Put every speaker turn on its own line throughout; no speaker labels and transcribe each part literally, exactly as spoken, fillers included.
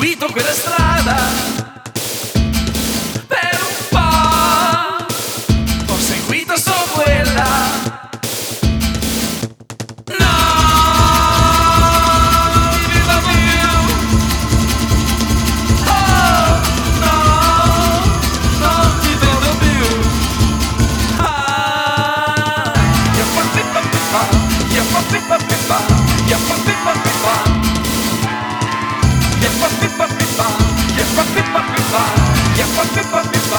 seguito quella strada per un po', ho seguito solo quella. No, non mi vedo più. Oh, no, non mi vedo più. Ah, yappa pippa pippa, yappa pippa pippa, yappa pippa pippa. Yappa pippa pippa, yappa pippa pippa, yappa pippa pippa.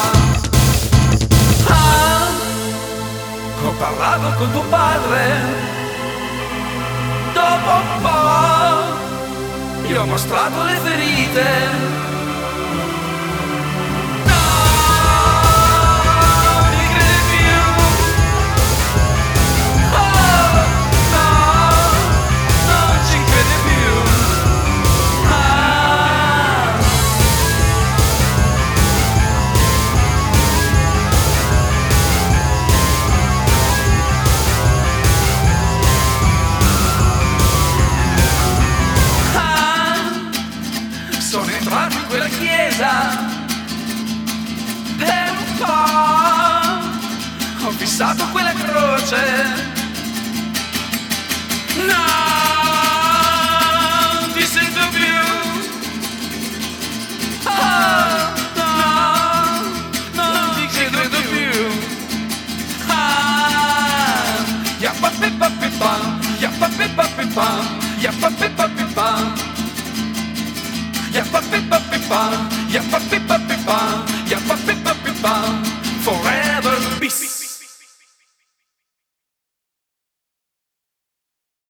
Ah, ho parlato con tuo padre, dopo un po' gli ho mostrato le ferite. No, non mi crede più. Oh, no, non ci crede più. Sono entrato in quella chiesa per un po', ho fissato quella croce. No, non ti sento più. Oh, no, non ti credo più. Ah, yappa pippa pippa, yappa pippa pippa, yappa pippa pippa. Yappa pippa pippa, yappa pippa pippa, yappa pippa pippa, forever peace.